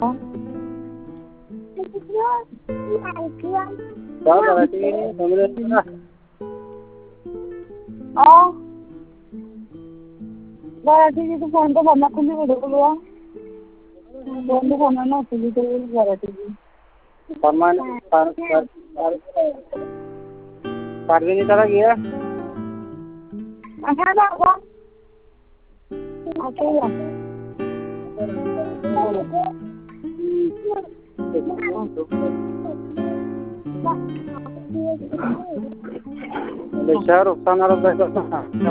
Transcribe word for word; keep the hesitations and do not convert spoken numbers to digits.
काय करायची समजलं. हाँ मराठी जी तो फोन तो भरना खुली वीडियो को लिया फोन तो भरना ना खुली तो मराठी जी सामान सार सार सार्वजनिकाला गया अच्छा ना वो अच्छा या शहर उत्साहणार